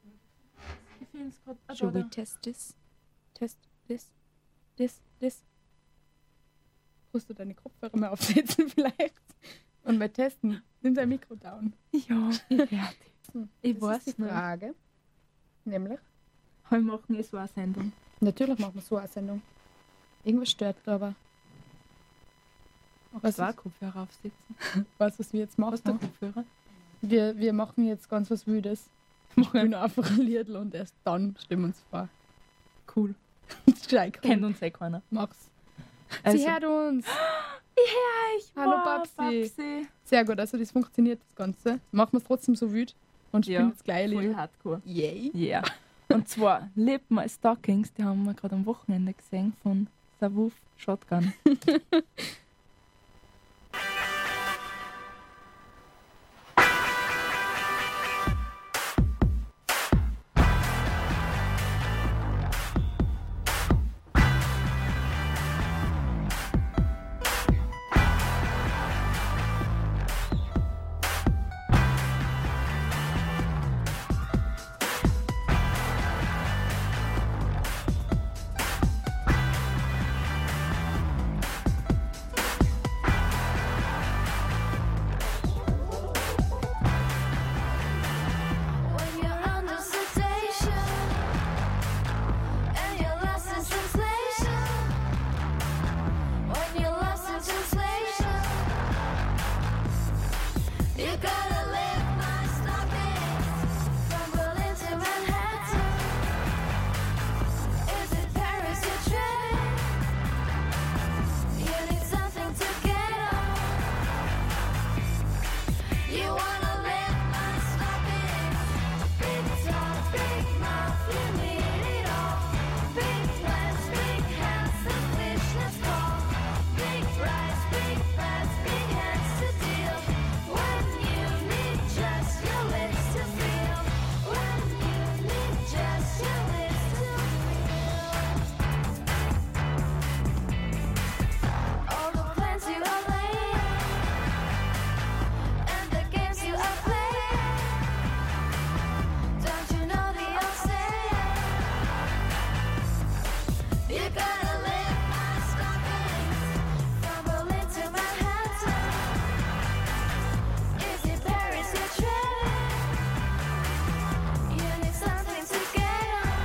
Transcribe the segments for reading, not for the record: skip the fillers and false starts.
Ich finde es gerade. Should we test this? Test this? Musst du deine Kopfhörer mal aufsetzen vielleicht? Und mal testen. Nimm dein Mikro down. Ja, ich werde. Ich Das weiß ist die nicht. Frage. Nämlich? Wir machen jetzt so eine Sendung. Natürlich machen wir so eine Sendung. Irgendwas stört aber. Was war Kopfhörer aufsetzen? Weißt du, was wir jetzt machen? Hast du Kopfhörer? Wir machen jetzt ganz was Wüdes. Wir spielen einfach ein Liedl und erst dann stimmen wir uns vor. Cool. Gescheit cool. Kennt uns keiner. Mach's. Also- Sie hört uns. Ich höre euch. Hallo, Wow, Babsi. Sehr gut, also das funktioniert das Ganze. Machen wir es trotzdem so wüt und spielen Ja, das gleiche voll Lied. hardcore. Yay. Ja. Und zwar Lebt My Stockings, die haben wir gerade am Wochenende gesehen von Savoof Shotgun. When you're under sedation and you're lost in translation, when you're lost in translation, you gotta lift my stockings from Berlin to Manhattan. Is it Paris you're treading? You need something to get on. You wanna lift my stockings. Big talk, big mouth, you need it all. Big plans, big hands, the fishnets call. Big price, big plans, big hands to deal. When you need just your lips to feel. When you need just your lips to feel. All the plans you are laying and the games you are playing. Don't you know the old saying? You gotta lift my stockings from Berlin to Manhattan. Is it Paris you're treading? You need something to get on.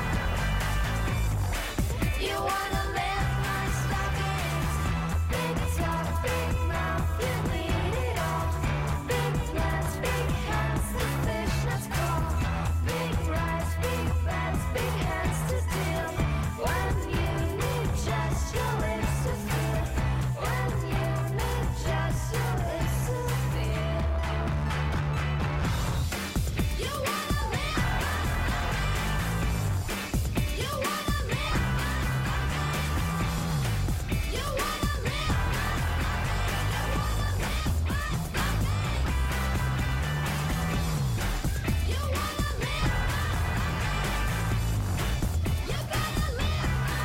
You wanna lift my stockings. Big talk, big mouth, you need it all. Big plans, big hands, the fishnets call. Big rice, big plans, big hands to deal. When you need just your lips to feel. When you need just your lips to feel. You wanna live. You wanna live. You wanna live. You wanna live. You gotta live.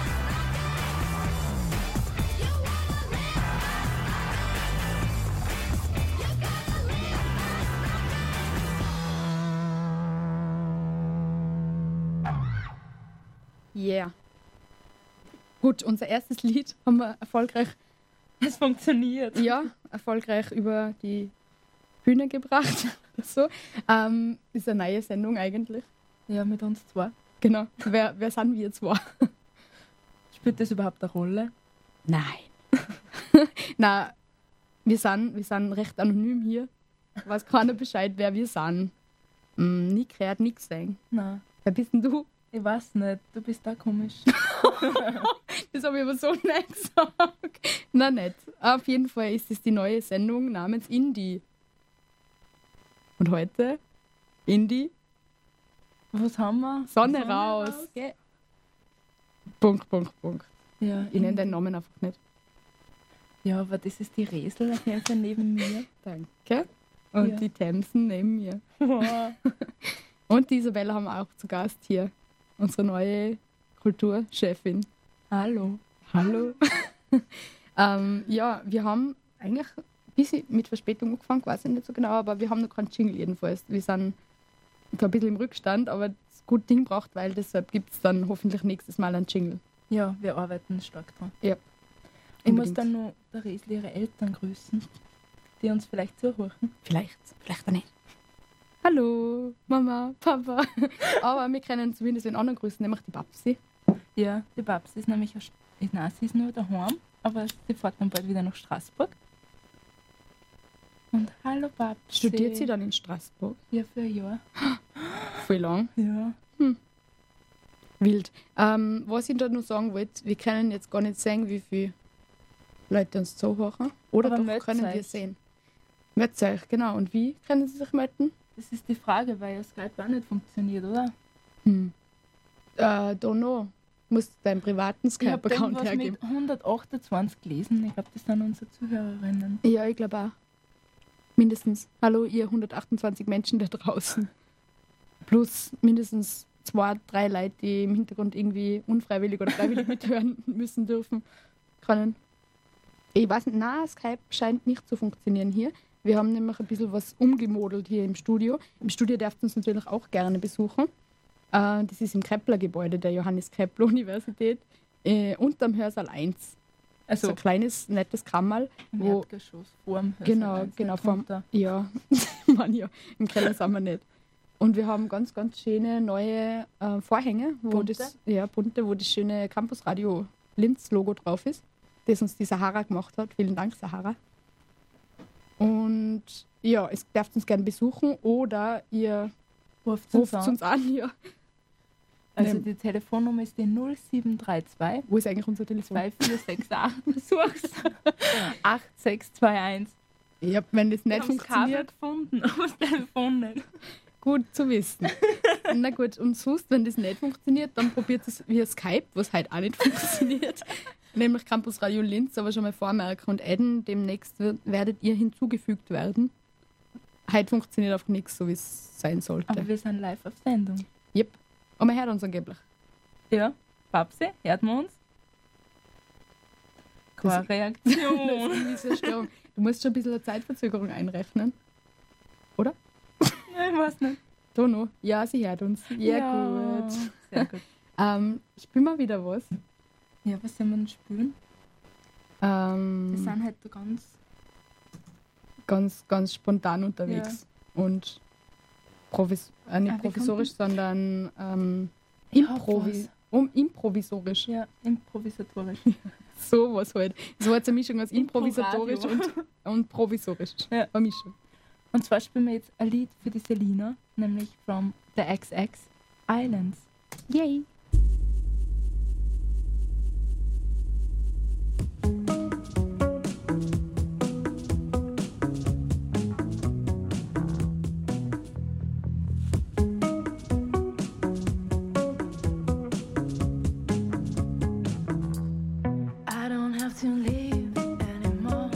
You wanna live. You gotta live. Yeah. Gut, unser erstes Lied haben wir erfolgreich, Es funktioniert. erfolgreich über die Bühne gebracht. So. Ist eine neue Sendung eigentlich. Ja, mit uns zwei. Genau. Wer sind wir zwei? Spielt das überhaupt eine Rolle? Nein. Nein, wir sind recht anonym hier. Weiß keiner Bescheid, wer wir sind. Nie gehört, nie gesehen. Nein. Wer bist denn du? Ich weiß nicht, du bist da komisch. Das habe ich aber so nicht gesagt. Nein, nicht. Auf jeden Fall ist es die neue Sendung namens Indie. Und heute Indie, Was haben wir? Sonne raus. Gell? Punkt. Ja, Ich nenne den Namen einfach nicht. ja, aber das ist die Resel-Ferse neben mir. Danke. Und Ja. die Themsen neben mir. Und die Isabella haben wir auch zu Gast hier. Unsere neue Kulturchefin. Hallo. Hallo. Ja, wir haben eigentlich ein bisschen mit Verspätung angefangen, weiß ich nicht so genau, aber wir haben noch keinen Jingle jedenfalls. Wir sind ein bisschen im Rückstand, aber das gute Ding braucht, weil deshalb gibt es dann hoffentlich nächstes Mal einen Jingle. Ja, wir arbeiten stark dran. Ja. Ich muss Unbedingt. dann noch der Resli ihre Eltern grüßen, die uns vielleicht zuhören. Vielleicht auch nicht. Hallo, Mama, Papa. Aber wir können zumindest den anderen grüßen, nämlich die Babsi. Ja, die Babsi ist nämlich, nein, sie ist nur daheim, aber sie fährt dann bald wieder nach Straßburg. Und hallo Babsi. Studiert sie dann in Straßburg? Ja, für ein Jahr. Voll lang. Ja. Wild. Was ich da noch sagen wollte, wir können jetzt gar nicht sehen, wie viele Leute uns zuhören. Oder Aber doch meldet können wir euch. sehen. Meldet euch, genau. Und wie können sie sich melden? Das ist die Frage, weil ja Skype auch nicht funktioniert, oder? Don't know. Musst deinen privaten Ich habe Skype-Account irgendwas hergeben. mit 128 gelesen. Ich glaube, das sind unsere Zuhörerinnen. Ja, ich glaube auch. Mindestens. Hallo, ihr 128 Menschen da draußen. Plus mindestens 2, 3 Leute, die im Hintergrund irgendwie unfreiwillig oder freiwillig mithören müssen dürfen. Können. Ich weiß nicht, nein, Skype scheint nicht zu funktionieren hier. Wir haben nämlich ein bisschen was umgemodelt hier im Studio. Im Studio dürft ihr uns natürlich auch gerne besuchen. Das ist im Kepler-Gebäude der Johannes Kepler-Universität unterm Hörsaal 1. Also So ein kleines, nettes Kammerl. im wo- Erdgeschoss, vor dem Genau, Hörsaal, genau, nicht vorm- drunter. Ja, Mann, ja, im Keller sind wir nicht. Und wir haben ganz, ganz schöne neue Vorhänge, wo Bunte? bunte, wo das schöne Campusradio Linz-Logo drauf ist, das uns die Sahara gemacht hat. Vielen Dank, Sahara. Und ja, es dürft uns gerne besuchen oder ihr Ruft ruft uns an. uns an. Ja. Also Nehm. die Telefonnummer ist die 0732 Wo ist eigentlich unser Telefon? 2468. Versuch's. 8621. Ja, wenn das Wir nicht haben das Kabel funktioniert, gefunden, aber das Telefon nicht. gut zu wissen. Na gut, und sonst, wenn das nicht funktioniert, dann probiert es via Skype, was halt auch nicht funktioniert. Nämlich Campus Radio Linz, aber schon mal vormerken und adden. Demnächst werdet ihr hinzugefügt werden. Heute funktioniert einfach nichts, so wie es sein sollte. Aber wir sind live auf Sendung. Yep. Und man hört uns angeblich. Ja, Babsi, hört man uns? Keine Das- Reaktion. Irgendwie ist eine Störung. Du musst schon ein bisschen eine Zeitverzögerung einrechnen. Ich weiß nicht. Dono. Ja, sie hört uns. Ja, gut. Sehr gut. Spielen wir wieder was. Ja, was sollen wir denn spielen? Wir sind halt da ganz... Ganz spontan unterwegs. Und nicht wir provisorisch, sondern Ich hab was. improvisorisch. Ja, improvisatorisch. Sowas halt. So eine Mischung aus improvisatorisch und provisorisch. Ja. Eine Mischung. Und zwar spielen wir jetzt ein Lied für die Selina, nämlich from the XX Islands. Yay! I don't have to leave anymore.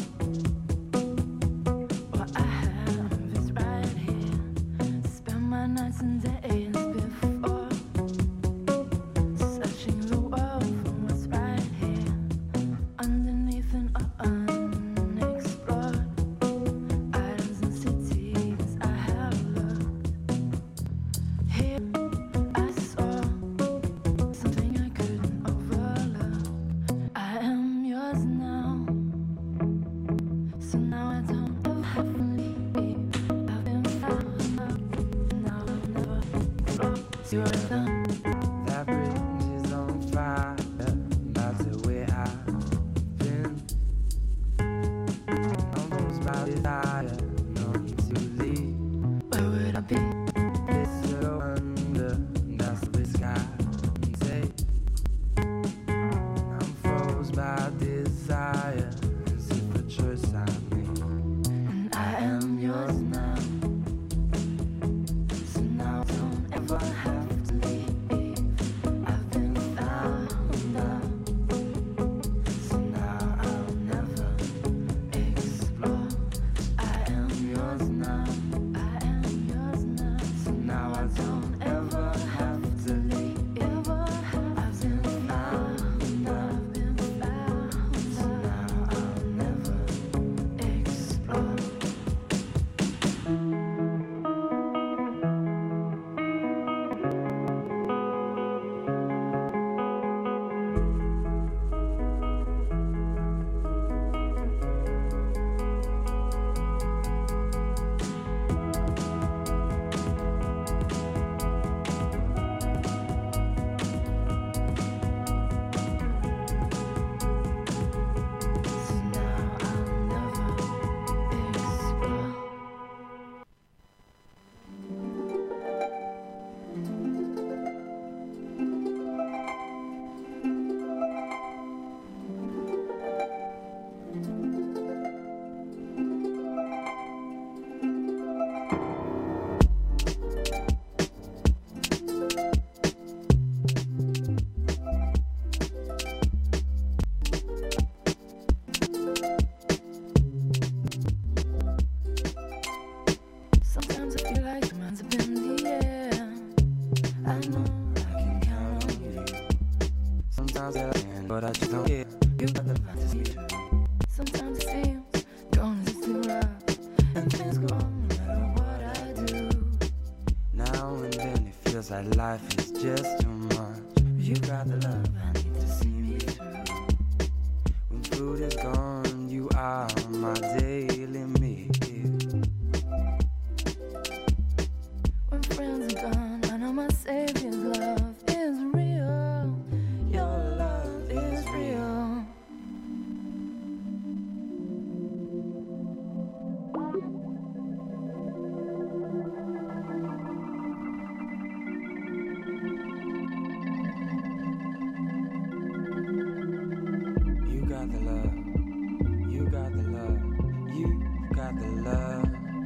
What I have is right here. Spend my nights and days before searching the world for what's right here underneath and unexplored. Islands and cities I have looked. Here I saw something I couldn't overlook. I am yours now, so now I don't have to leave. I've been found now I'll never cross your line. That bridge is on fire. That's the way I've been. Almost by desire, not to leave. Where would I be? This little wonder, that's the sky and say. I'm froze by desire. It's a choice I made. And I am yours now, so now I don't ever have to leave. I've been found out, so now I'll never explore. I am yours now, I am yours now, so now I don't ever have to leave. I've been found, so now I'll never explore. Sometimes I like, but I just don't care. You got the love to see me. Sometimes it feels gone is too rough, and things go on no matter what I do. Now and then it feels like life is just too much. You got the love I need to see me through. When food is gone, you are my daily meal. When friends are gone, I know my savior's love is real. Your love is real. You got the love. You got the love. You got the love.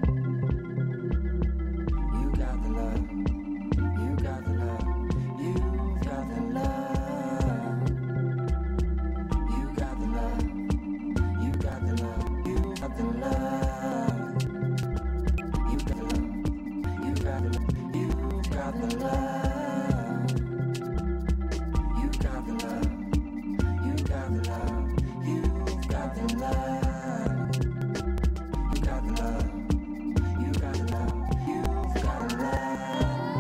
You got the love. You got the love. You've got the love. You got the love. You got the love. You got the love. You got the love. You got the love. You got the love. You got the love. You got the love. You've got the love. You got the love. You got the love. You've got the love.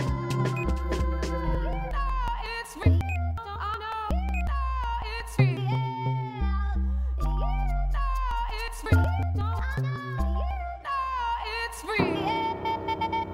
It's real. I know. It's real. It's real. It's real.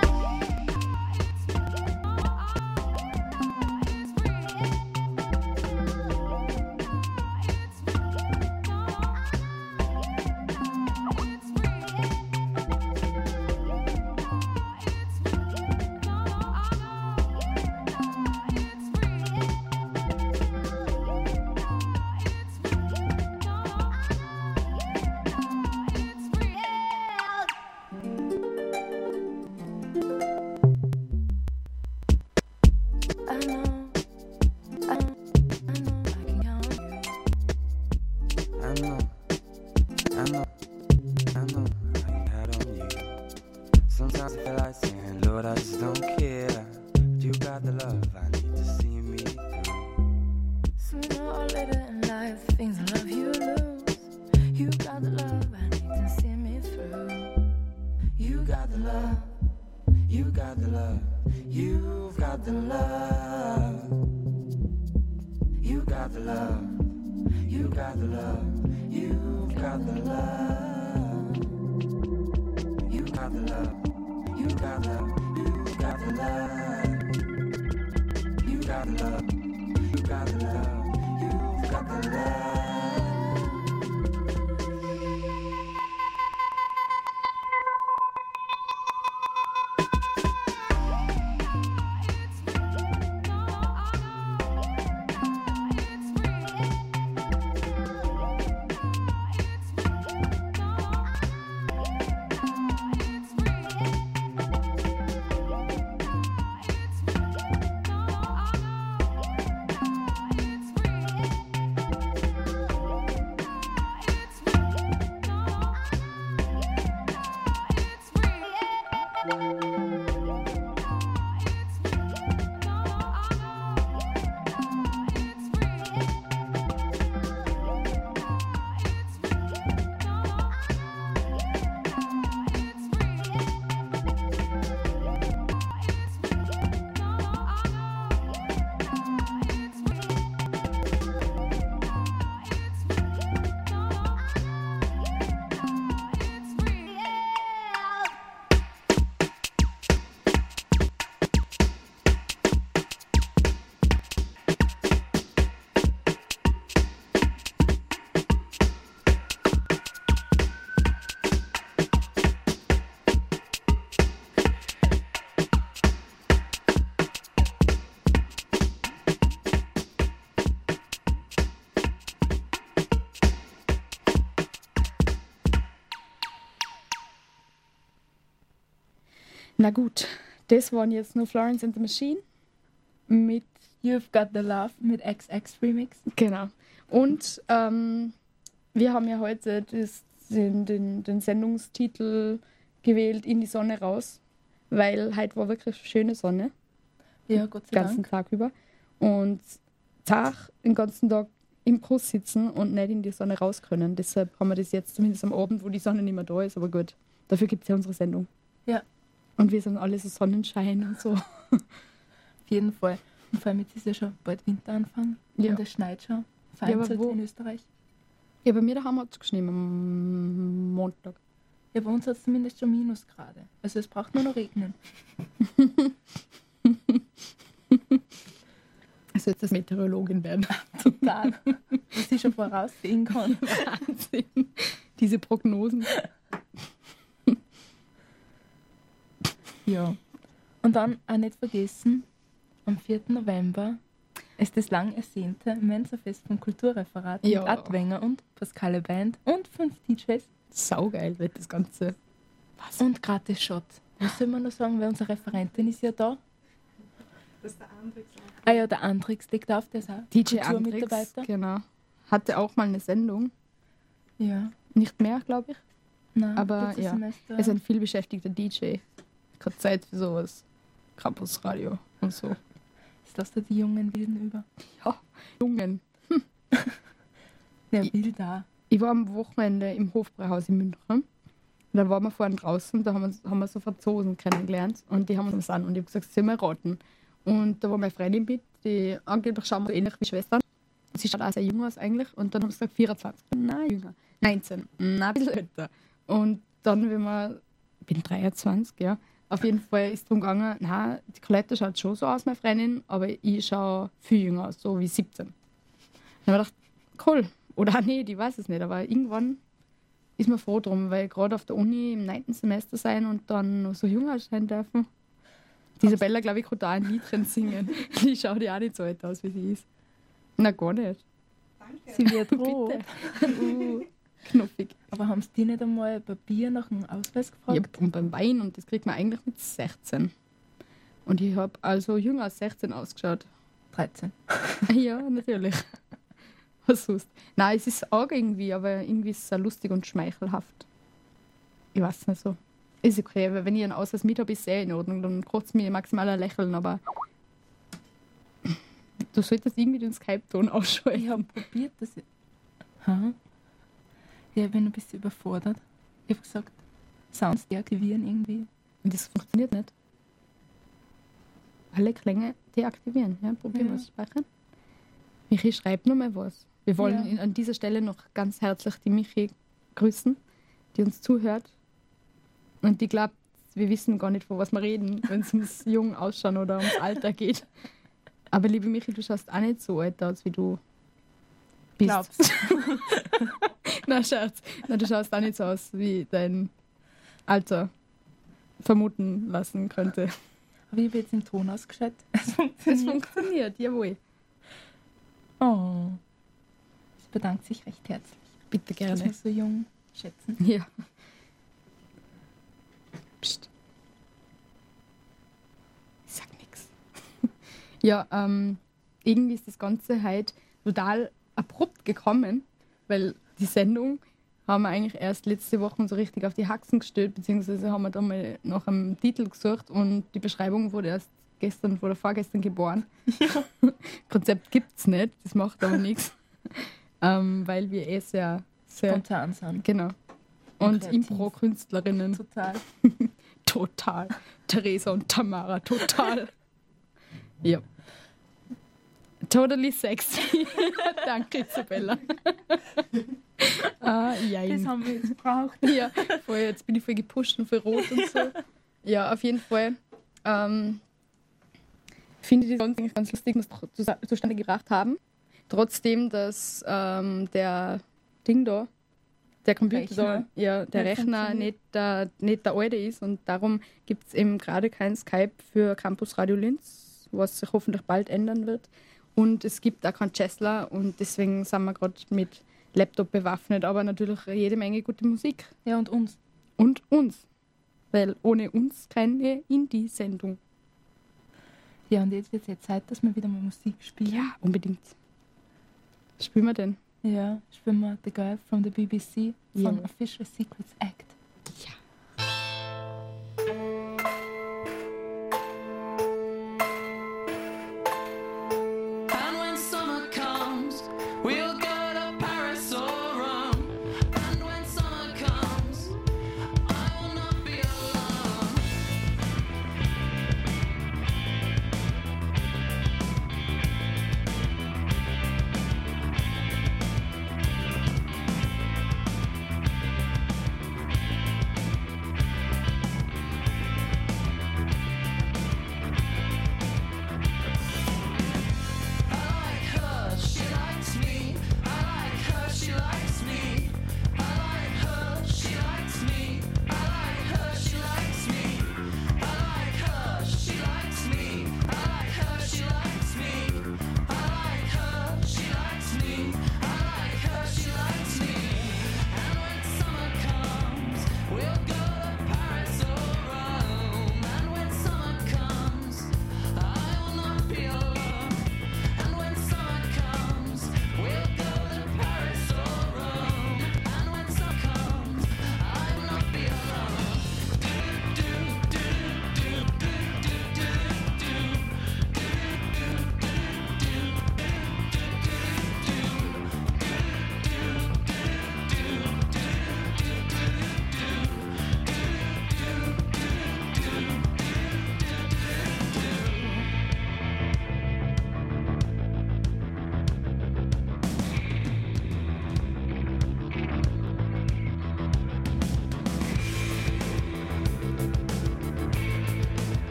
I know, I know, I can count on you. I know, I know, I know I can count on you. Sometimes I feel like saying, Lord, I just don't care. But you got the love I need to see me through. Sooner or later in life, things in love you lose. You got the love I need to see me through. You got the love. You got the love. You've got the love. You got the love. You got the love. You've got the love. You got the love. You got the love. You got the love. You got the love. You got the love. You've got the love. Na gut, das waren jetzt nur Florence and the Machine mit, You've Got the Love mit XX Remix. genau. Und wir haben ja heute den Sendungstitel gewählt, In die Sonne raus, weil heute war wirklich schöne Sonne, Ja, Gott sei den ganzen Dank. Tag über. Und Tag, den ganzen Tag im Kurs sitzen und nicht in die Sonne raus können. Deshalb haben wir das jetzt zumindest am Abend, wo die Sonne nicht mehr da ist. Aber gut, dafür gibt es ja unsere Sendung. Ja. Und wir sind alle so Sonnenschein und so. Auf jeden Fall. Und vor allem jetzt ist ja schon bald Winteranfang. Ja. Und es schneit schon. Ja, aber Vereinzelt wo? in Österreich. Ja, bei mir daheim hat es geschnien am Montag. Ja, bei uns hat es zumindest schon Minusgrade. Also es braucht nur noch regnen. Also jetzt das Meteorologin werden. Total. Was ich schon voraussehen kann. Wahnsinn. Diese Prognosen. Ja. Und dann auch nicht vergessen, am 4. November ist das lang ersehnte Mensa-Fest vom Kulturreferat Ja. mit Adwenger und Pascale Band und 5 DJs Saugeil wird das Ganze. Was? und gratis Shot. Was soll man noch sagen, weil unsere Referentin ist ja da. Das ist der Andrix. Ah ja, der Andrix liegt auf, der ist auch DJ Andrix, Kulturmitarbeiter. genau. Hatte auch mal eine Sendung. Ja, Nicht mehr, glaube ich. nein, Aber letztes ja, Semester. Er ist ein vielbeschäftigter DJ. Keine Zeit für sowas. Campusradio und so. Ist das da die jungen Wilden über? Ja, Jungen. Ja, Ich- wild da. Ich war am Wochenende im Hofbräuhaus in München. Und dann waren wir vorhin draußen, da haben wir so Franzosen kennengelernt und die haben uns an und ich habe gesagt, sie mal raten. Und da war meine Freundin mit, die angeblich schauen wir so ähnlich wie Schwestern. Sie schaut auch sehr jung aus eigentlich. Und dann haben sie gesagt, 24. Nein, jünger. 19. Nein, ein bisschen älter. Und dann, ich bin 23, ja. Auf jeden Fall ist es darum gegangen, nein, die Colette schaut schon so aus, meine Freundin, aber ich schaue viel jünger aus, so wie 17. Dann habe ich gedacht, cool. Oder auch nicht, ich weiß es nicht. Aber irgendwann ist man froh drum, weil gerade auf der Uni im 9. Semester sein und dann noch so jung aussehen dürfen. Die Isabella, glaube ich, kann da ein Liedchen singen. Die schaut ja auch nicht so alt aus, wie sie ist. Na, gar nicht. Sie wird rot. Bitte. Knuffig. Aber haben sie die nicht einmal bei Bier nach einem Ausweis gefragt? Ja, und beim Wein, und das kriegt man eigentlich mit 16. Und ich habe also jünger als 16 ausgeschaut. 13. Ja, natürlich. Was sonst? Nein, es ist arg irgendwie, aber irgendwie ist es auch lustig und schmeichelhaft. Ich weiß nicht so. Ist okay, weil wenn ich einen Ausweis mit habe, ist es in Ordnung. Dann kotzt mir maximal ein Lächeln, aber du solltest irgendwie den Skype-Ton ausschalten. Ich habe probiert, dass ich. Ha? Ja, ich bin ein bisschen überfordert. Ich habe gesagt, Sounds deaktivieren irgendwie. Und das funktioniert nicht. Alle Klänge deaktivieren. Ja, probieren Ja. wir es. Speichern. Michi, schreib nur mal was. Wir wollen Ja. an dieser Stelle noch ganz herzlich die Michi grüßen, die uns zuhört. Und die glaubt, wir wissen gar nicht, von was wir reden, wenn es ums Jung ausschauen oder ums Alter geht. Aber liebe Michi, du schaust auch nicht so alt aus, wie du bist. Glaubst Na, Scherz. Na, du schaust auch nicht so aus, wie dein Alter vermuten lassen könnte. Aber ich habe jetzt im Ton ausgeschaut. Es Es funktioniert. funktioniert, jawohl. Oh. Es bedankt sich recht herzlich, Bitte dass wir gerne. so jung schätzen. Ja. Psst. Ich sag nix. Ja, irgendwie ist das Ganze halt total abrupt gekommen, weil die Sendung haben wir eigentlich erst letzte Woche so richtig auf die Haxen gestellt, beziehungsweise haben wir dann mal nach einem Titel gesucht und die Beschreibung wurde erst gestern oder vorgestern geboren. Konzept gibt's nicht, das macht aber nichts, weil wir sehr Spontan sind. genau. Und kreativ. Impro-Künstlerinnen. Total. Total. Theresa und Tamara, total. Ja. Totally sexy. Danke, Isabella. Das haben wir jetzt gebraucht. Ja, voll, jetzt bin ich voll gepusht und voll rot und so. Ja, auf jeden Fall. Finde ich das eigentlich ganz lustig, was wir zustande gebracht haben. Trotzdem, dass der Ding da, der Computer da, Rechner. ja, der Nicht Rechner nicht der alte ist. Und darum gibt es eben gerade kein Skype für Campus Radio Linz, was sich hoffentlich bald ändern wird. Und es gibt auch keinen Cessla und deswegen sind wir gerade mit Laptop bewaffnet, aber natürlich jede Menge gute Musik. Ja, und uns. Und uns. Weil ohne uns keine Indie-Sendung. Ja, und jetzt wird es Zeit, dass wir wieder mal Musik spielen. Ja, unbedingt. Was spielen wir denn? Ja, spielen wir The Girl from the BBC von Ja. Official Secrets Act. And when summer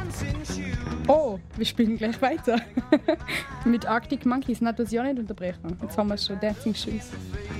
Oh, wir spielen gleich weiter. Mit Arctic Monkeys. Na, du hast ja nicht unterbrechen. Jetzt haben wir schon Dancing Shoes.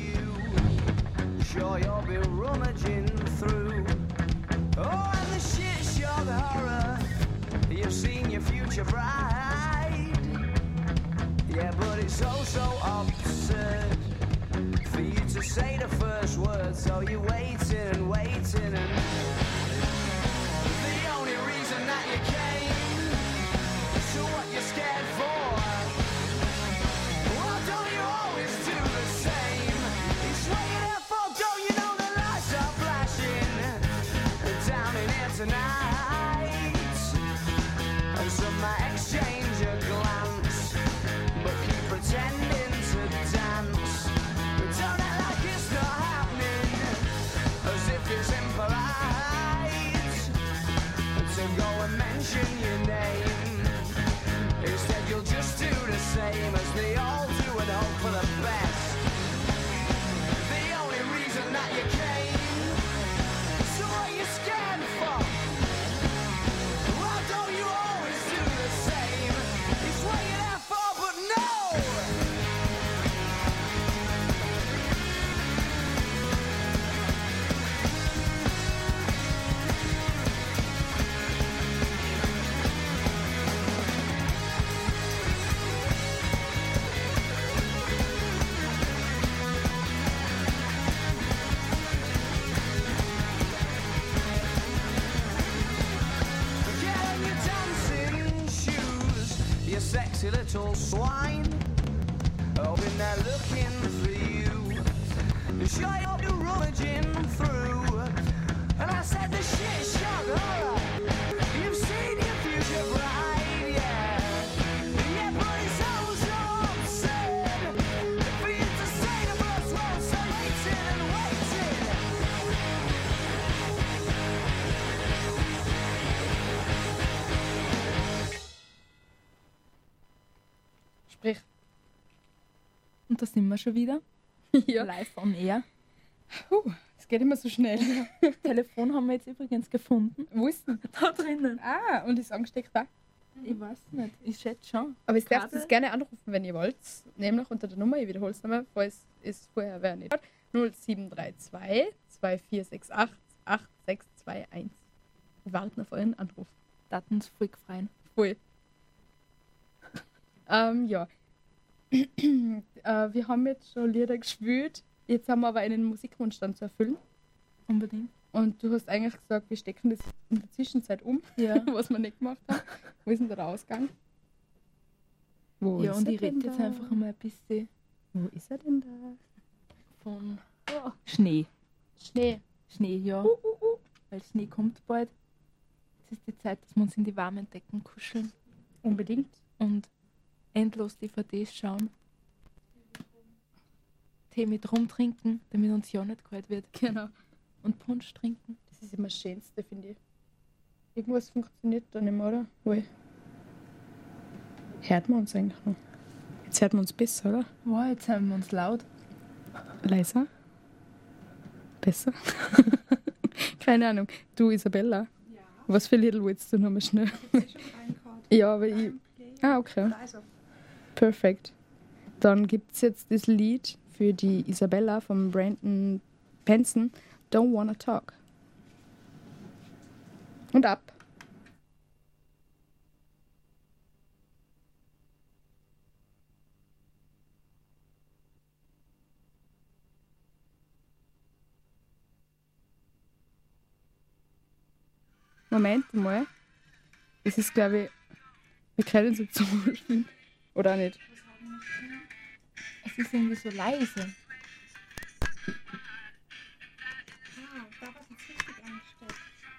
Sure, you'll be rummaging through. Oh, and the shit show the horror. You've seen your future bride. Yeah, but it's oh so absurd for you to say the first word. So you're waiting and waiting, and the only reason that you came. So what you scared for? Well, don't you always do the same? It's what you're there for, don't you know the lights are flashing down in here tonight? And some might exchange a glance, but keep pretending to dance. But don't act like it's not happening, as if it's impolite to go and mention your name. Instead you'll just do the same as they all do and hope for the best. The only reason that you came, so what you scared for? Well, don't you always do the same? It's what you're there for, but no! Get on your dancing shoes, you sexy little swine. Hoping they're looking for you. Sure you'll be rummaging through. And I said the shit shock horror. You've seen your future bride, yeah. Yeah, but it's all so absurd for you to say the first word. So waiting and waiting. Sprich. Und da sind wir schon wieder. Ja. Live on air. Es geht immer so schnell. Telefon haben wir jetzt übrigens gefunden. Wo ist denn? Da drinnen. Ah, und ist angesteckt da. Ich weiß nicht. Ich schätze schon. Aber ihr dürft Kabel. es gerne anrufen, wenn ihr wollt. Nämlich unter der Nummer, ich wiederhole es nochmal, falls es vorher wer nicht hat. 0732 2468 8621. Wir warten auf euren Anruf. Daten uns voll gefreien. Voll. Ja. Wir haben jetzt schon Lieder gespielt. Jetzt haben wir aber einen Musikwunsch dann zu erfüllen. Unbedingt. Und du hast eigentlich gesagt, wir stecken das in der Zwischenzeit um, Ja. was wir nicht gemacht haben. Wo ist denn der Ausgang? Wo Ja, ist und er ich denn rede jetzt da? einfach mal ein bisschen Wo ist er denn da? von Schnee. Schnee. Schnee, ja. Weil Schnee kommt bald. Es ist die Zeit, dass wir uns in die warmen Decken kuscheln Unbedingt. und endlos DVDs schauen. Tee mit Rum trinken, damit uns ja nicht kalt wird. Genau. Und Punsch trinken. Das ist immer das Schönste, finde ich. Irgendwas funktioniert da nicht mehr, oder? Wohl. Hört man uns eigentlich noch? Jetzt hört man uns besser, oder? Wow, jetzt haben wir uns laut. Leiser? Besser? Keine Ahnung. Du, Isabella, Ja, was für Lied willst du noch mal schnell? das ist schon reingehört. Ja, aber ich... Ah, okay. Also, Perfekt. Dann gibt es jetzt das Lied für die Isabella von Brandon Benson, Don't Wanna Talk. Und ab. Moment mal. Es ist, glaube ich, wir können so zuspielen. Oder auch nicht? Es ist irgendwie so leise. da war es jetzt richtig angestellt.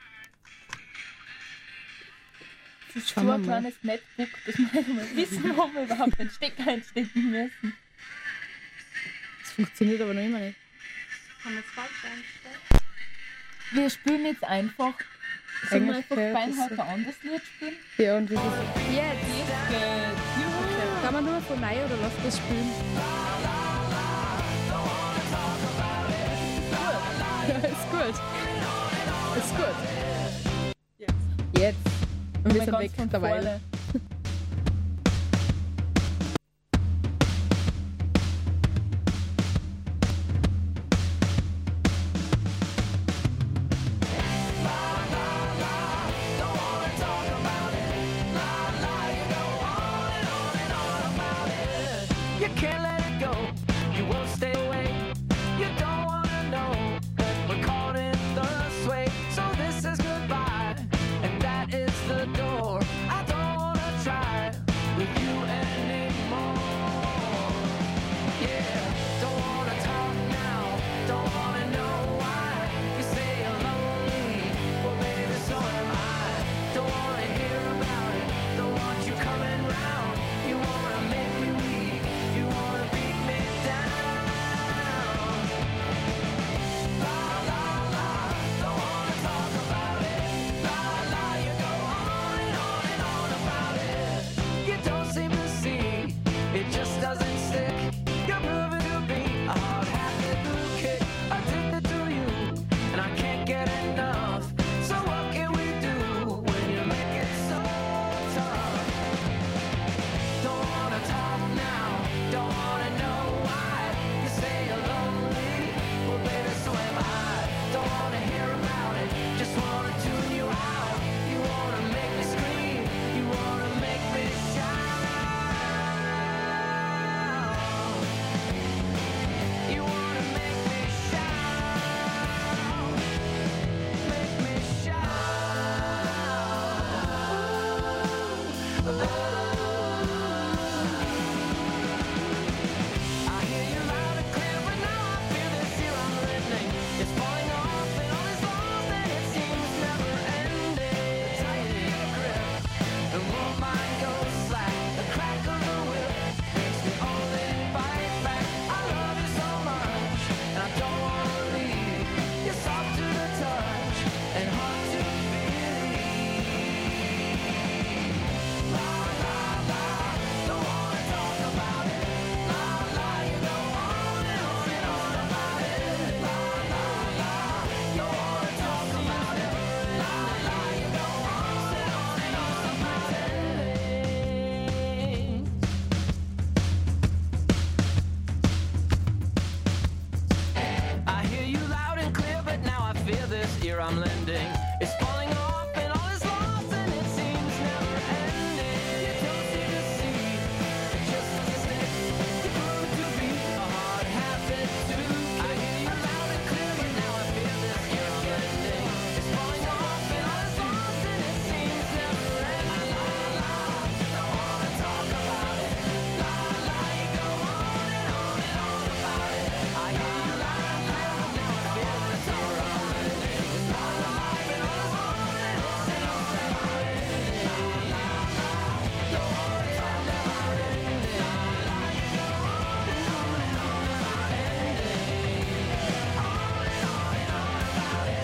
Es ist Schauen so wir ein mal. kleines Netbook, dass wir nicht mal wissen, wo wir überhaupt den Stecker einstecken müssen. Es funktioniert aber noch immer nicht. Haben wir es falsch eingestellt? Wir spielen jetzt einfach. Sollen wir Eigentlich einfach gehört das beinahe so. ein anderes Lied spielen? Ja, und wie ist es? Jetzt! Juhu! Kann man nur von neu oder lass das spielen? Ja, ist gut. Ist gut. Jetzt. Jetzt. Und wir Mal sind ganz weg von derweil. vorne. You can't let it go. You won't stay away. You don't wanna know that we're caught in the sway. So this is goodbye, and that is the door. I don't wanna try with you anymore. Yeah, don't wanna talk now. Don't wanna know why you say you're lonely. Well, baby, so am I. Don't wanna hear about it. Don't want you coming round. You wanna make me weak. You wanna beat me down. La la la, don't wanna talk about it. La la, you go on and on and on about it. You don't seem to see, it just doesn't stick. You're proving to be a hard-habit blue kid, addicted to you, and I can't get enough. So what can we do when you make it so tough? Don't wanna talk now, don't wanna know why you say you're lonely. Well, baby, so am I. Don't wanna hear about it, just wanna tune you out. You wanna make me scream, you wanna make me shout. You wanna make me shout, make me shout. I hear you loud and clear, but now I feel this here I'm living. It's falling off and all is lost and it seems never ending. Tighten your grip and won't mind go slack. The crack of the whip makes me only fight back. I love you so much and I don't wanna leave. You're soft to the touch and hard to believe. La la la, don't wanna talk about it. La la, you go on and on and on about it. La la la, don't wanna talk about it. La la, you go on and on and on about it. I hear you loud and clear, but now I fear this ear I'm lending. It's falling off and all is lost and it seems never ending. You don't seem to see, it just doesn't stick. You prove to be a hard habit to kick. I hear you loud and clear, but now I fear this ear I'm lending. It's falling off and all is lost and it seems never ending. La la, don't wanna talk about it. La la, you go on and on and on about it. I hear you loud and clear, but now I fear this ear I'm lending. La la, and all is on and on and on about it. La la la, don't wanna talk about it. La la, you go on and on and on about it. On and on and on about it.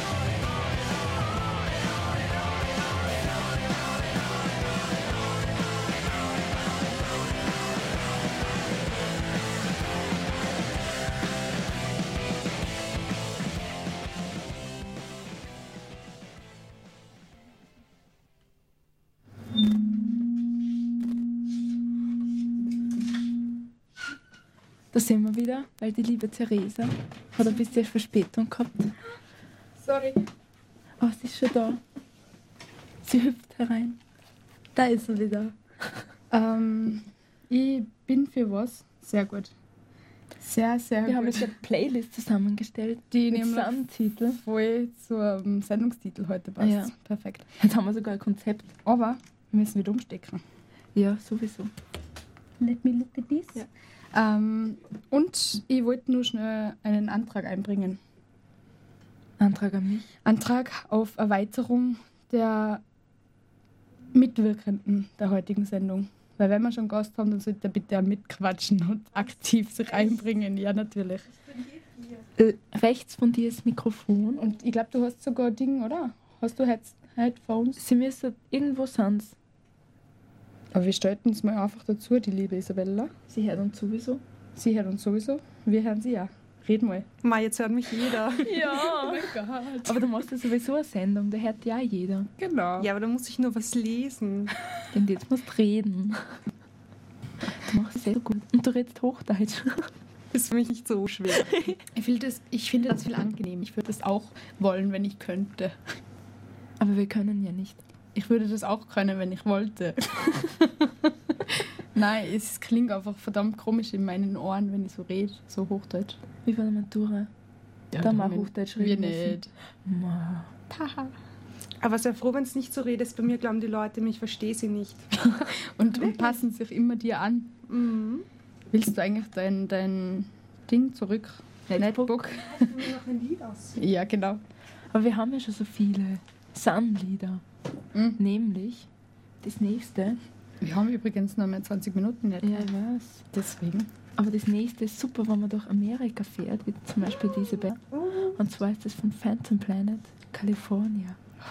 Da sind wir wieder, weil die liebe Theresa hat ein bisschen Verspätung gehabt. Sorry. Oh, sie ist schon da. Sie hüpft herein. Da ist sie wieder. Ich bin für was sehr gut. Sehr, sehr Wir haben gut. jetzt eine Playlist zusammengestellt, Die mit nämlich Songtitel. voll zum Sendungstitel heute passt. Ja. Perfekt. Jetzt haben wir sogar ein Konzept. Aber wir müssen wieder umstecken. Ja, sowieso. Let me look at this. Ja. Und ich wollte nur schnell einen Antrag einbringen. Antrag an mich. Antrag auf Erweiterung der Mitwirkenden der heutigen Sendung. Weil wenn wir schon einen Gast haben, dann sollte er bitte auch mitquatschen und aktiv sich einbringen. Ja, natürlich. Rechts von dir ist Mikrofon. Und ich glaube, du hast sogar Ding, oder? Hast du Headphones? Sie müssen irgendwo sonst. Aber wir stellten uns mal einfach dazu, die liebe Isabella. Sie hört uns sowieso. Sie hört uns sowieso. Wir hören sie ja. Red mal. Ma, jetzt hört mich jeder. Ja, oh mein Gott. Aber du machst ja sowieso eine Sendung, da hört ja jeder. Genau. Ja, aber da muss ich nur was lesen. Denn jetzt musst du reden. Du machst es sehr gut. Und du redest Hochdeutsch. Ist für mich nicht so schwer. Ich finde das viel angenehm. Ich würde das auch wollen, wenn ich könnte. Aber wir können ja nicht. Ich würde das auch können, wenn ich wollte. Nein, es klingt einfach verdammt komisch in meinen Ohren, wenn ich so rede, so Hochdeutsch. Wie bei der Matura. Ja, da mal wir- Hochdeutsch Wir reden müssen. nicht. Ma. Aber sehr froh, wenn es nicht so redest. Bei mir glauben die Leute, ich verstehe sie nicht. Und passen sich immer dir an. Mhm. Willst du eigentlich dein Ding zurück? Netbook? Ich mir noch ein Lied aus. Ja, genau. Aber wir haben ja schon so viele Sun-Lieder. Mhm. Nämlich das nächste. Wir haben übrigens noch mehr 20 Minuten nicht. Ja, ich weiß. Deswegen. Aber das nächste ist super, wenn man durch Amerika fährt, wie zum Beispiel diese Band. Und zwar ist das von Phantom Planet, California.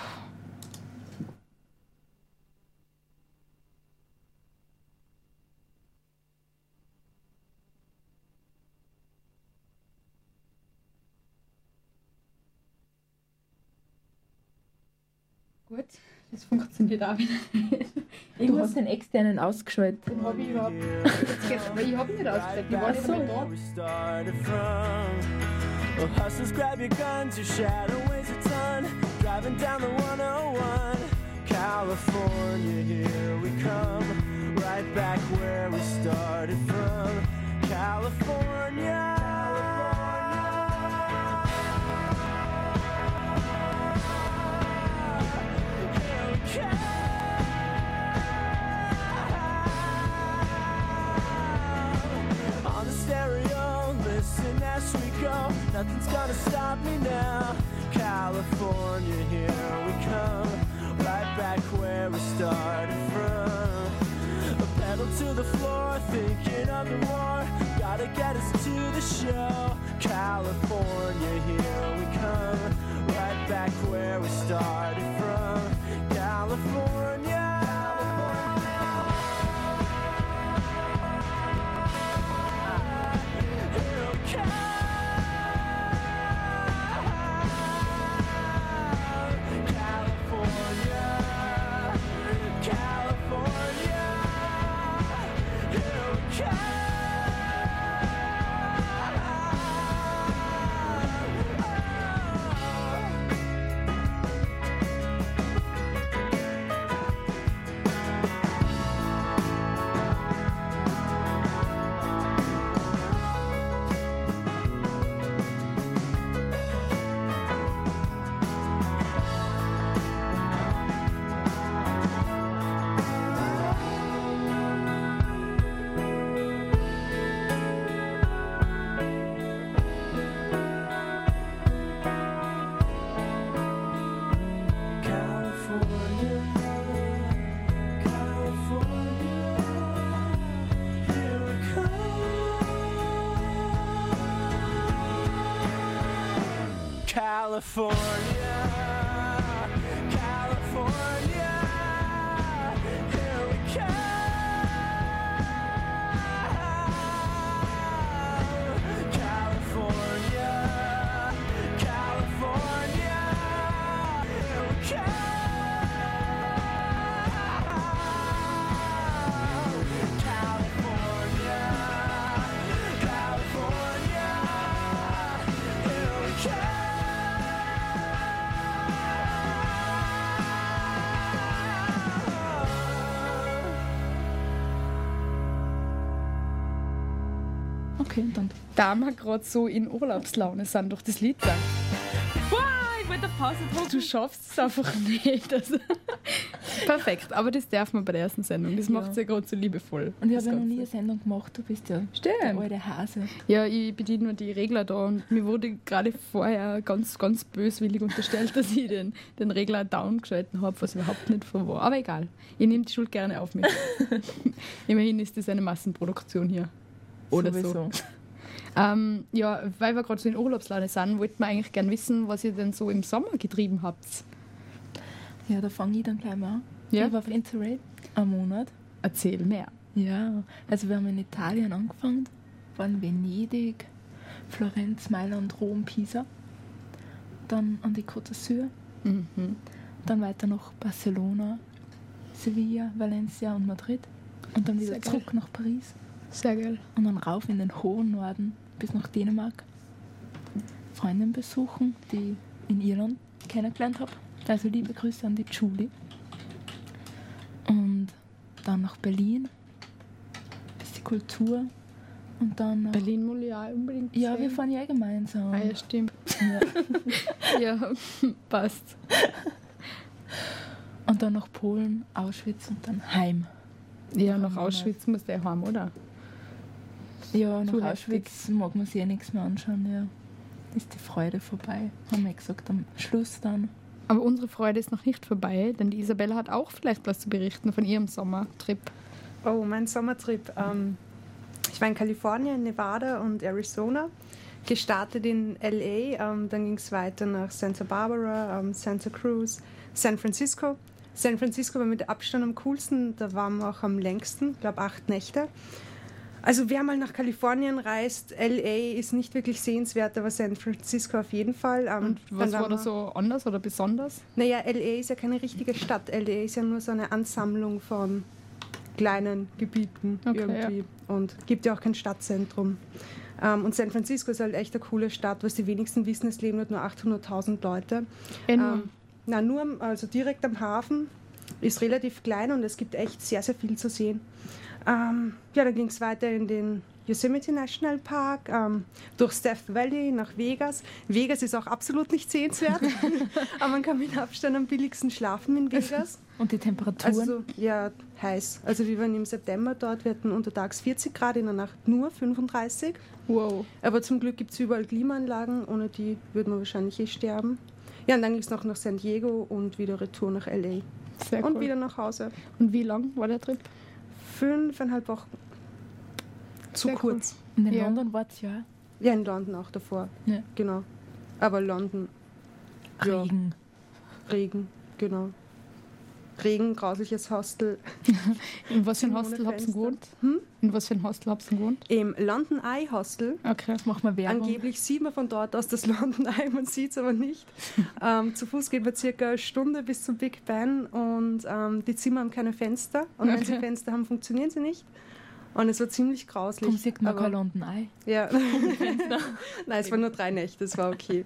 Gut, das funktioniert auch wieder nicht. Du hast den externen ausgeschaltet. Den habe ich überhaupt. Jetzt geht's, aber ich habe ihn nicht ausgestellt. Ich war nicht mehr da. Where we started from. Well, hustlers, grab your guns, your shadow weighs a ton. Driving down the 101, California, here we come. Right back where we started from, California. Here we come. On the stereo, listen as we go. Nothing's gonna stop me now. California, here we come. Right back where we started from. A pedal to the floor, thinking of the war. Gotta get us to the show. California, here we come. Right back where we started from. California. Here we come. California, California, here we come. California, California, here we come. California, California, here we come. California, California, here we come. California, California, here we come. Okay, und dann. Da wir gerade so in Urlaubslaune sind durch das Lied sagen. Ich wollte Pause drücken. Du schaffst es einfach nicht. Also. Perfekt, aber das darf man bei der ersten Sendung. Das Ja. macht es ja gerade so liebevoll. Und ich das habe ja noch nie Ganze. eine Sendung gemacht. Du bist ja Stimmt. der alte Hase. Ja, ich bediene nur die Regler da und mir wurde gerade vorher ganz, ganz böswillig unterstellt, dass ich den Regler down geschalten habe, was überhaupt nicht so war. Aber egal, ich nehme die Schuld gerne auf mich. Immerhin ist das eine Massenproduktion hier. Oder Sowieso. so. Ja, weil wir gerade so in Urlaubslaune sind, wollten wir eigentlich gerne wissen, was ihr denn so im Sommer getrieben habt. Ja, da fange ich dann gleich mal an. Ja. Ich war auf Interrail einen Monat. Erzähl mehr. Ja, also wir haben in Italien angefangen, waren in Venedig, Florenz, Mailand, Rom, Pisa. Dann an die Côte d'Azur. Mhm. Dann weiter nach Barcelona, Sevilla, Valencia und Madrid. Und dann wieder Sehr geil. zurück nach Paris. Sehr geil. Und dann rauf in den hohen Norden bis nach Dänemark. Freundin besuchen, die ich in Irland kennengelernt habe. Also liebe Grüße an die Julie. Und dann nach Berlin. Bisschen Kultur. Und dann nach... Berlin muss ich auch unbedingt Ja, wir sehen. fahren ja gemeinsam. Ah, ja, stimmt. Ja. Ja, passt. Und dann nach Polen, Auschwitz und dann heim. Ja, Nach nach Hamburg. Auschwitz muss der heim, oder? Ja, nach Zu Auschwitz mag man sich nichts mehr anschauen, ja. Ist die Freude vorbei. Haben wir gesagt, am Schluss dann. Aber unsere Freude ist noch nicht vorbei, denn die Isabella hat auch vielleicht was zu berichten von ihrem Sommertrip. Oh, mein Sommertrip. Ich war in Kalifornien, Nevada und Arizona. Gestartet in LA, dann ging es weiter nach Santa Barbara, Santa Cruz, San Francisco. San Francisco war mit Abstand am coolsten, da waren wir auch am längsten, ich glaube 8 Nächte. Also wer mal nach Kalifornien reist, LA ist nicht wirklich sehenswert, aber San Francisco auf jeden Fall. Und was dann war da wir- so anders oder besonders? Naja, LA ist ja keine richtige Stadt. LA ist ja nur so eine Ansammlung von kleinen Gebieten Okay, irgendwie. Und gibt ja auch kein Stadtzentrum. Und San Francisco ist halt echt eine coole Stadt. Was die wenigsten wissen, es leben nur 800.000 Leute. Also direkt am Hafen. Ist relativ klein und es gibt echt sehr, sehr viel zu sehen. Dann ging es weiter in den Yosemite National Park, durch Death Valley nach Vegas. Vegas ist auch absolut nicht sehenswert, aber man kann mit Abstand am billigsten schlafen in Vegas. Und die Temperaturen? Also ja, heiß. Also wir waren im September dort, wir hatten untertags 40 Grad, in der Nacht nur 35. Wow. Aber zum Glück gibt es überall Klimaanlagen, ohne die würden wir wahrscheinlich sterben. Ja, und dann ging es noch nach San Diego und wieder Retour nach L.A. Sehr Und cool. wieder nach Hause. Und wie lang war der Trip? 5,5 Wochen. Zu Sehr cool. kurz. Und in Ja. London war es ja Ja, in London auch davor. Ja. Genau. Aber London, Ja. Regen. Regen, genau. Regen, grausliches Hostel. In was für ein Ohne Hostel habt ihr Fenster. gewohnt? Hm? In was für ein Hostel habt ihr gewohnt? Im London Eye Hostel. Okay. Jetzt machen wir Werbung. Angeblich sieht man von dort aus das London Eye, man sieht es aber nicht. Zu Fuß geht man circa eine Stunde bis zum Big Ben und die Zimmer haben keine Fenster. Und wenn sie Okay. Fenster haben, funktionieren sie nicht. Und es war ziemlich grauslich. Darum sieht man aber- kein London Eye. Ja. Nein, es waren nur 3 Nächte, es war okay.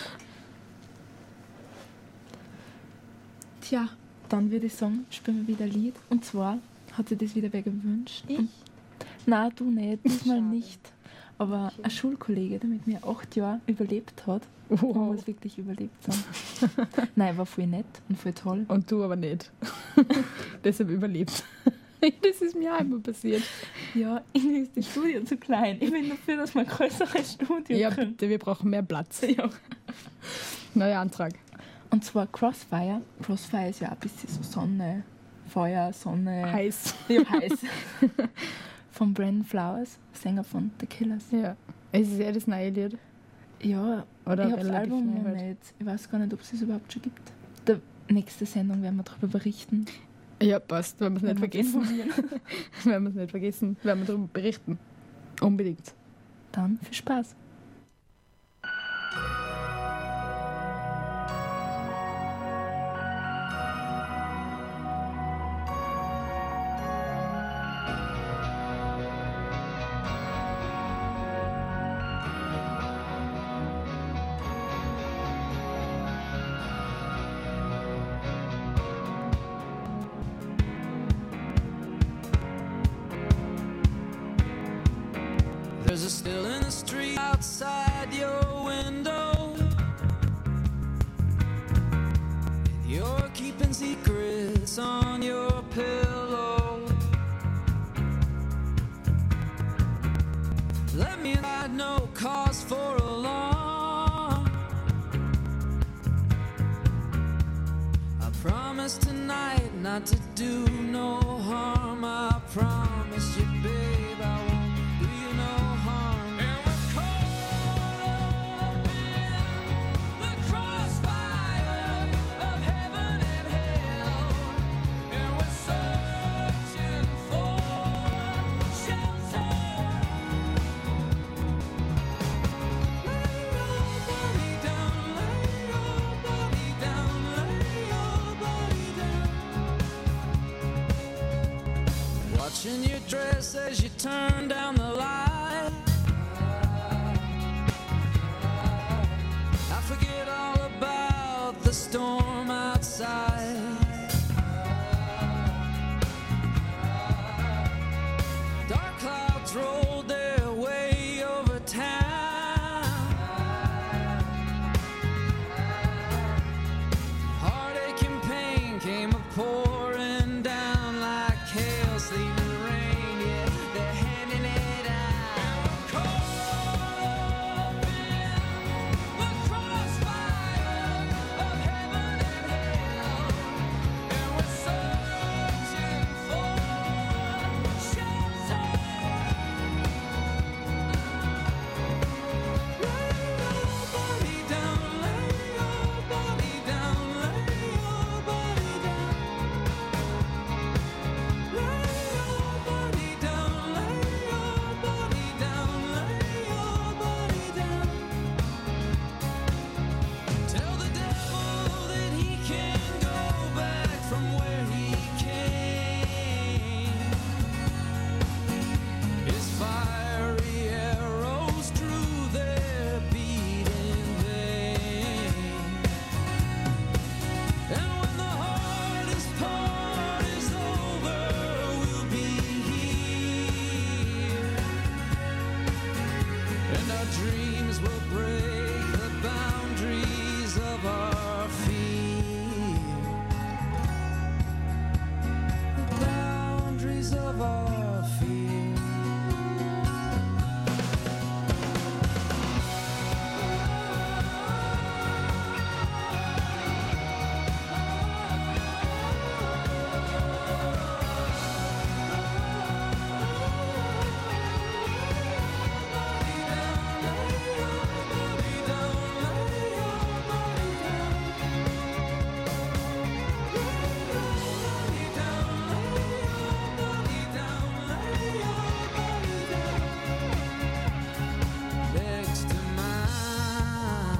Tja, dann würde ich sagen, spielen wir wieder ein Lied. Und zwar hat sich das wieder wer gewünscht. Ich? Nein, du nicht, diesmal Schade. nicht. Aber ein Schulkollege, der mit mir 8 Jahre überlebt hat, der Wow. muss wirklich überlebt sein. Nein, war voll nett und voll toll. Und du aber nicht. Deshalb überlebt. Das ist mir auch einmal passiert. Ja, irgendwie ist das Studio zu klein. Ich bin dafür, dass wir ein größeres Studio Ja, kriegen. bitte, wir brauchen mehr Platz. Ja. Neuer Antrag. Und zwar Crossfire. Crossfire ist ja ein bisschen so Sonne, Feuer, Sonne. Heiß. Ja, heiß. Von Brandon Flowers, Sänger von The Killers. Ja. Es ist ja das neue Lied. Ja, Oder ich habe das relativ Album neu noch halt. nicht. Ich weiß gar nicht, ob es es überhaupt schon gibt. Der nächste Sendung werden wir darüber berichten. Ja, passt. Wenn wir es nicht Wenn wir uns vergessen. informieren. Wenn wir es nicht vergessen, werden wir darüber berichten. Unbedingt. Dann viel Spaß. There's a still in the street outside your window. You're keeping secrets on your pillow. Let me had no cause for alarm. I promise tonight not to do no harm. I promise you, babe, I won't do you no harm. And we're caught up in the crossfire of heaven and hell. And we're searching for shelter. Watching your dress as you turn down the light. I forget all about the storm outside. Dark clouds rolled their way over town. Heartache and pain came pouring down like hail, sleet and rain. Yeah, they're handing it out. Caught up in the crossfire of heaven and hell, and we're searching for shelter. Lay your body down, lay your body down, lay your body down. Lay your body down, lay your body down, lay your body down. Tell the devil that he can go back from where he came. His fiery arrows drew their beating vein. And when the hardest part is over, we'll be here. And our dreams will break the boundaries of our fear. The boundaries of our fear. Next to mine.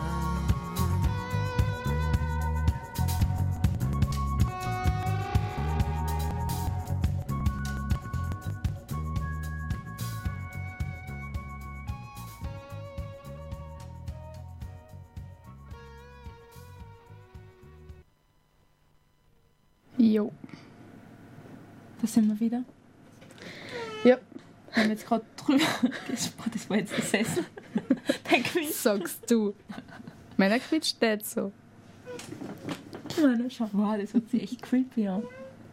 Jo. Da sind wir wieder. Ja. Wir haben jetzt gerade drüber gesprochen. Das war jetzt der Sessel. Der Quiz. Sagst du. Meiner quietscht nicht so. Meine, schau, wow, das hört sich echt creepy an.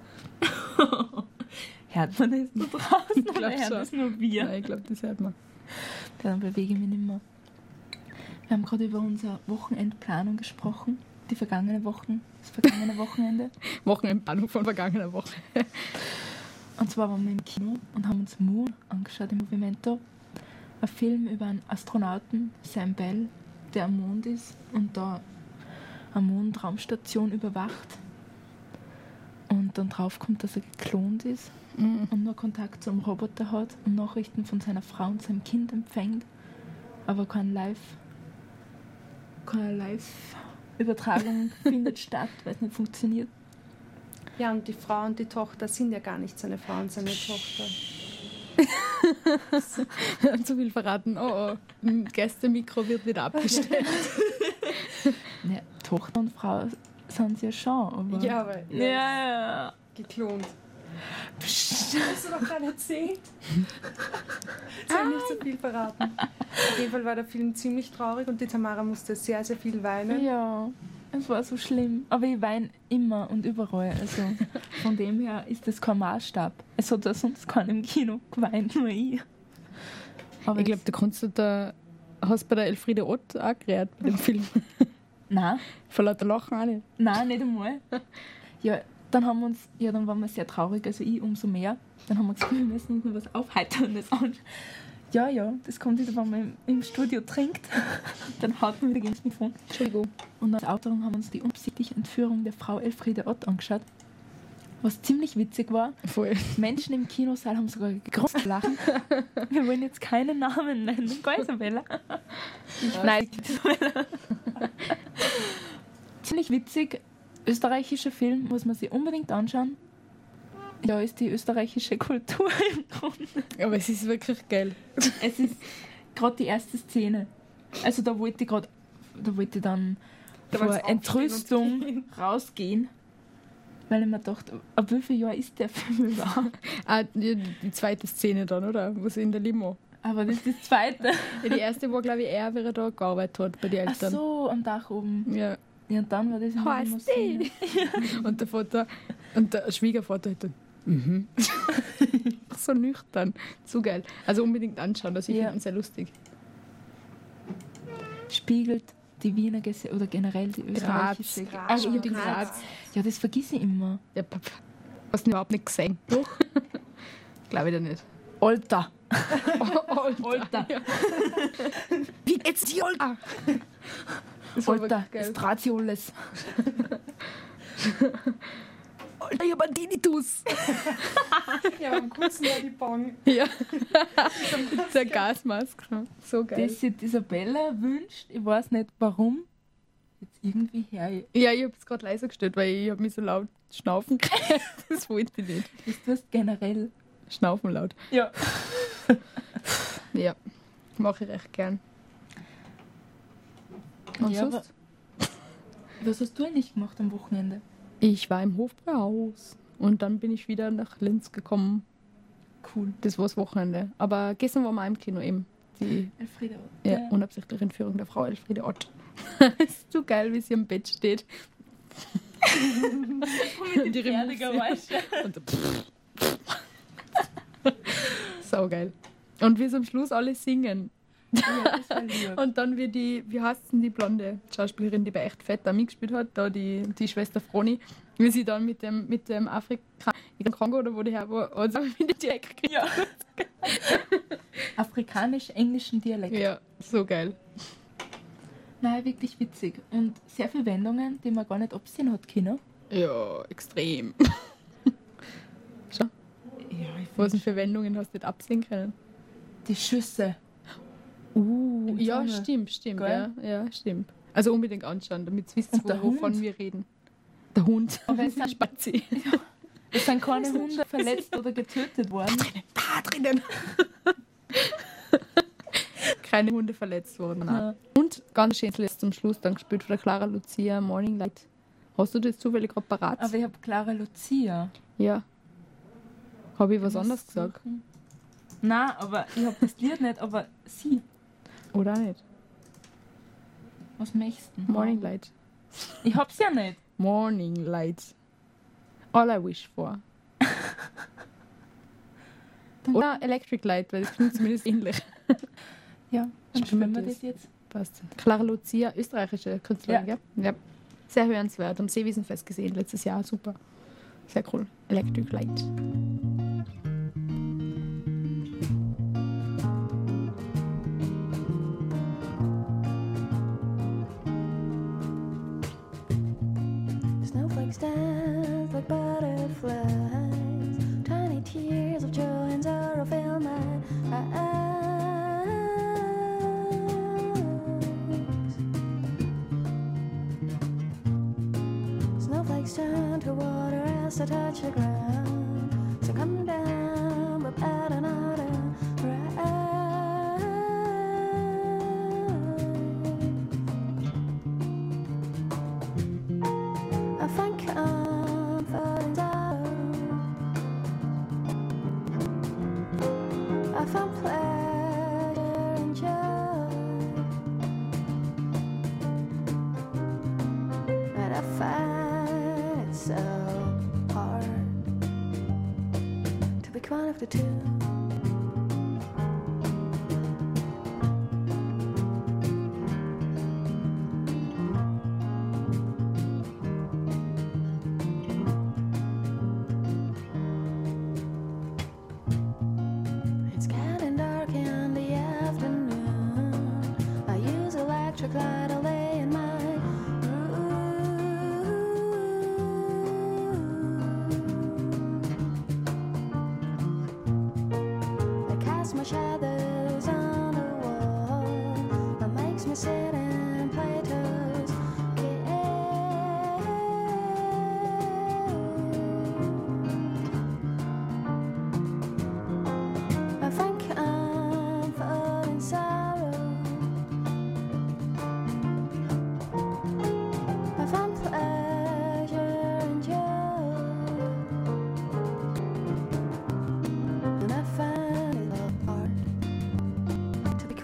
Hört man das da draußen oder glaub hört schon. das nur wir? Nein, ich glaube, das hört man. Dann bewege ich mich nicht mehr. Wir haben gerade über unsere Wochenendplanung gesprochen. Die vergangene Wochen, das vergangene Wochenende. Wochenendplanung von vergangener Woche. Und zwar waren wir im Kino und haben uns Moon angeschaut im Movimento. Ein Film über einen Astronauten, Sam Bell, der am Mond ist und da eine Mondraumstation überwacht. Und dann draufkommt, dass er geklont ist und nur Kontakt zum Roboter hat und Nachrichten von seiner Frau und seinem Kind empfängt, aber keine Live-Übertragung findet statt, weil es nicht funktioniert. Ja, und die Frau und die Tochter sind ja gar nicht seine Frau und seine Tochter. Zu viel verraten. Oh, Gästemikro wird wieder abgestellt. Ja, Tochter und Frau sind sie ja schon, aber... Ja, aber Ja. geklont. Psst. Hast du doch gerade erzählt? Ich soll nicht so viel verraten. Auf jeden Fall war der Film ziemlich traurig und die Tamara musste sehr, sehr viel weinen. Ja, es war so schlimm. Aber ich weine immer und überall. Also von dem her ist das kein Maßstab. Es hat ja sonst keiner im Kino geweint, nur ich. Aber Ich glaube, hast bei der Elfriede Ott auch geredet bei dem Film. Nein, Vor lauter Lachen auch nicht. nein, nicht einmal. Ja, dann waren wir sehr traurig, also ich umso mehr. Dann haben wir gesagt, wir müssen uns noch was Aufheiterndes anschauen. Ja, das kommt wieder, wenn man im Studio trinkt. Dann haut man wieder gegen das Mikrofon. Entschuldigung. Und als Autorin haben wir uns die unabsichtliche Entführung der Frau Elfriede Ott angeschaut. Was ziemlich witzig war. Voll. Menschen im Kinosaal haben sogar gegrunzt lachen. Wir wollen jetzt keine Namen nennen. Gell, Isabella? Nein, Isabella. Ziemlich witzig. Österreichischer Film, muss man sich unbedingt anschauen. Ja, ist die österreichische Kultur im Grunde. Aber es ist wirklich geil. Es ist gerade die erste Szene. Also da wollte ich dann Da vor wollt's aufstehen Entrüstung und gehen. rausgehen. Weil ich mir dachte, ab wie viel Jahr ist der Film überhaupt? Die zweite Szene dann, oder? Wo sie in der Limo. Aber das ist das zweite. Ja, die erste war, glaube ich, er, wie er da gearbeitet hat bei den Ach Eltern. so, am Dach oben. Ja. Ja, und dann war das in der Heißt Limousine. Und der Vater und der Schwiegervater hat dann. So nüchtern. So geil. Also unbedingt anschauen, das ich Ja. finde ihn sehr lustig. Spiegelt die Wiener Gesellschaft oder generell die österreichische Graz. Ah, ja, die Graz. Graz. Ja, das vergiss ich immer. Ja, hast du überhaupt nicht gesehen? Doch. Glaube ich dir nicht. Alter. Alter. Ja. Wie geht's dir, Alter? Das war Alter, wirklich geil. Stratioles. Alter, ich hab einen Tinnitus. Ja, beim Kurzen war die Bong. Ja. Der Gasmaske. So geil. Das sich Isabella wünscht, ich weiß nicht warum. Jetzt irgendwie her. Ja, ich habe es gerade leiser gestellt, weil ich habe mich so laut schnaufen gehört. Das wollte ich nicht. Das tust generell. Schnaufen laut. Ja. Ja, mache ich recht gern. Und Ja, sonst? Was hast du eigentlich gemacht am Wochenende? Ich war im Hofbräuhaus und dann bin ich wieder nach Linz gekommen. Cool. Das war das Wochenende. Aber gestern waren wir im Kino eben. Die Elfriede. unabsichtliche Entführung der Frau Elfriede Ott. ist so geil, wie sie am Bett steht. Mit den Pferdegeräuschen. Und so sau geil. Und wie sie am Schluss alle singen. Ja, das war lieb. Und dann wie heißt denn die blonde Schauspielerin, die bei Echt Fett da mitgespielt hat, da die Schwester Froni, wie sie dann mit dem Afrika, in Kongo oder wo die her war, und so mit dem Ecke gekriegt. Ja. Afrikanisch-englischen Dialekt. Ja, so geil. Nein, wirklich witzig. Und sehr viele Wendungen, die man gar nicht absehen hat können. Ja, extrem. Schon? Ja, ich Was denn für Wendungen hast du nicht absehen können? Die Schüsse. Im Ja, Dschungel. stimmt. Gell? Ja, stimmt. Also unbedingt anschauen, damit ihr wisst, Und der wovon Hund? wir reden. Der Hund. Aber es sind- Spazi. Es sind keine Hunde verletzt oder getötet worden. Da drinnen. Keine Hunde verletzt worden. Nein. Ja. Und ganz schön ist zum Schluss dann gespielt von der Clara Lucia, Morning Light. Hast du das zufällig gerade parat? Aber ich habe Clara Lucia. Ja. Habe ich was muss anderes gesagt? suchen. Nein, aber ich habe das Lied nicht, aber sie. Oder auch nicht? Was möchtest du? Morning Light. Ich hab's ja nicht. Morning Light. All I wish for. Oder Electric Light, weil das klingt zumindest ähnlich. Ja, dann Spielen wir spielen wir das. das jetzt. Passt. Clara Lucia, österreichische Künstlerin, Ja. gell? Ja. Sehr hörenswert. Am Seewiesenfest gesehen letztes Jahr. Super. Sehr cool. Electric Light. Snowflakes dance like butterflies. Tiny tears of joy and sorrow fill my eyes. Snowflakes turn to water as I touch the ground. So come down, but at another ride. I find comfort in sorrow. I found pleasure in joy, and I find it so hard to pick one of the two. It's getting dark in the afternoon. I use electric light all day in my room. I cast my shadows on the wall. That makes me sit and play those games.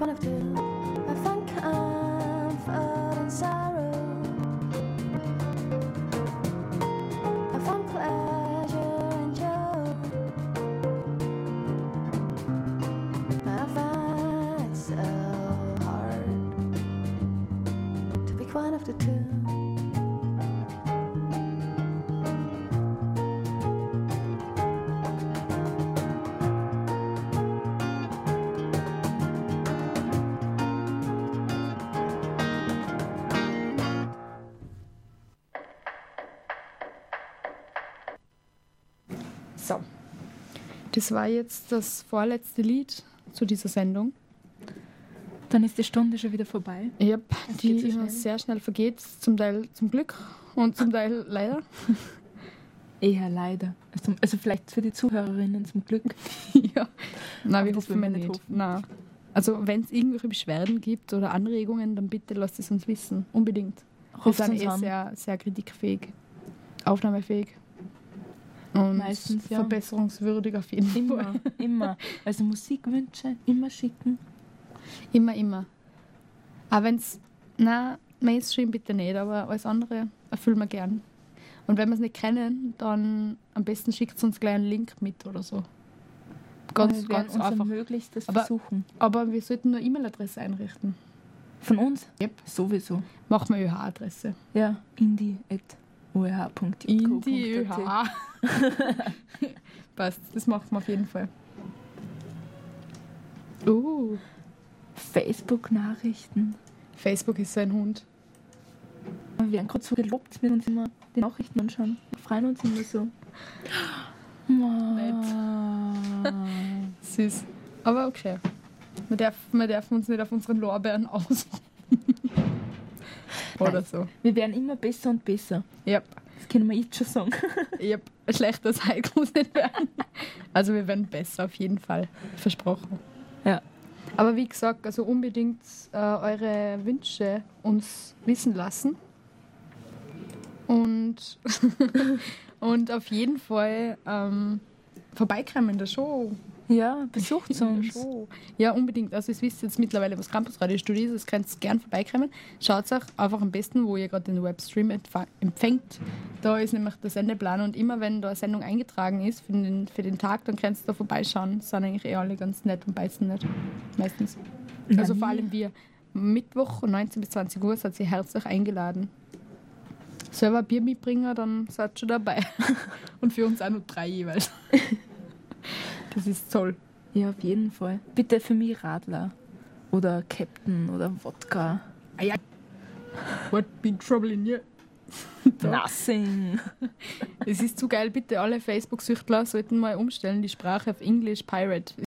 one of two. I find comfort in sorrow. I find pleasure in joy. But I find it so hard to pick one of the two. So. Das war jetzt das vorletzte Lied zu dieser Sendung. Dann ist die Stunde schon wieder vorbei. Yep, Es die geht so immer schnell. sehr schnell vergeht. Zum Teil zum Glück und zum Teil leider. Eher leider. Also vielleicht für die Zuhörerinnen zum Glück. Ja. Nein, Aber wir das hoffen wollen wir wir nicht nicht. hoffen. Nein. Also wenn es irgendwelche Beschwerden gibt oder Anregungen, dann bitte lasst es uns wissen. Unbedingt. Wir Ruft sind uns an. sehr, sehr kritikfähig, aufnahmefähig und Meistens, ja. verbesserungswürdig auf jeden Fall. Immer, immer. Also Musikwünsche immer schicken. Immer. Aber wenn es, Mainstream bitte nicht, aber alles andere erfüllen wir gern. Und wenn wir es nicht kennen, dann am besten schickt uns gleich einen Link mit oder so. Ganz, Wir werden ganz unser einfach. Möglichstes Aber- versuchen. Aber wir sollten nur E-Mail-Adresse einrichten. Von uns? Yep. Sowieso. Machen wir ÖH-Adresse. Ja. indie@oeh.uk. Indie ÖH. Passt, das machen wir auf jeden Fall. Facebook-Nachrichten. Facebook ist so ein Hund. Wir werden gerade so gelobt, wir uns immer die Nachrichten anschauen. Wir freuen uns immer so. Nett. Süß. Aber okay. Wir dürfen uns nicht auf unseren Lorbeeren aus. Oder Nein. so. Wir werden immer besser und besser. Yep. Das können wir jetzt schon sagen. Yep. Schlechter als Heiko muss nicht werden. Also wir werden besser auf jeden Fall. Versprochen. Ja. Aber wie gesagt, also unbedingt eure Wünsche uns wissen lassen. Und, und auf jeden Fall vorbeikommen in der Show. Ja, besucht In der uns. Show. Ja, unbedingt. Also ihr wisst jetzt mittlerweile, was Campus Studio ist. Das könnt ihr gerne vorbeikommen. Schaut euch einfach am besten, wo ihr gerade den Webstream empfängt. Da ist nämlich der Sendeplan. Und immer wenn da eine Sendung eingetragen ist für den Tag, dann könnt ihr da vorbeischauen. Das sind eigentlich eh alle ganz nett und beißen nicht. Meistens. Also vor allem wir. Mittwoch 19 bis 20 Uhr seid ihr herzlich eingeladen. Selber Bier mitbringen, dann seid ihr schon dabei. Und für uns auch nur 3 jeweils. Das ist toll. Ja, auf jeden Fall. Bitte für mich Radler. Oder Captain oder Wodka. Ah ja. What been trouble in you? Nothing. Es ist zu geil. Bitte alle Facebook-Süchtler sollten mal umstellen, die Sprache auf English Pirate.